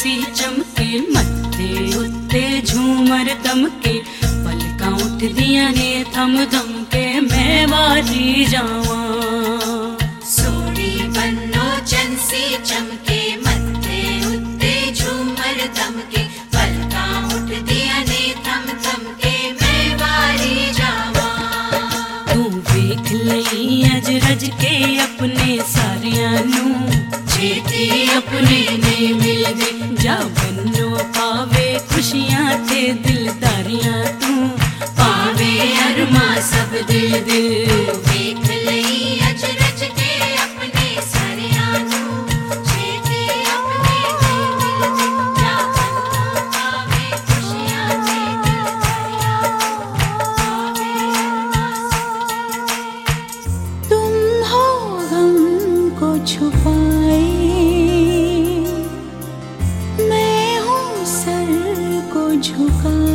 चंसी चमके मत्थे उत्ते झूमर दमके पलकां उठ दियां ने थम थम के मैं वारी जावां। सोनी बन्नो चंसी चमके मत्थे उत्ते झूमर दमके पलकां उठ दियां ने थम थम के मैं वारी जावां। तू वेख लई अज रज के अपने सारियां नू छेती अपने ने मिलदे जा बन्नो पावे खुशियां ते दिलदारियां तू पावे अरमा सब दिल दिल। वेख लई अज रज के अपने सारियां नू छेती अपने ने मिलदे जा बन्नो पावे खुशियां ते दिलदारियां पावे अरमा सब दिल। तुम हो गम को छुपाए, मैं हूँ सर को झुकाए।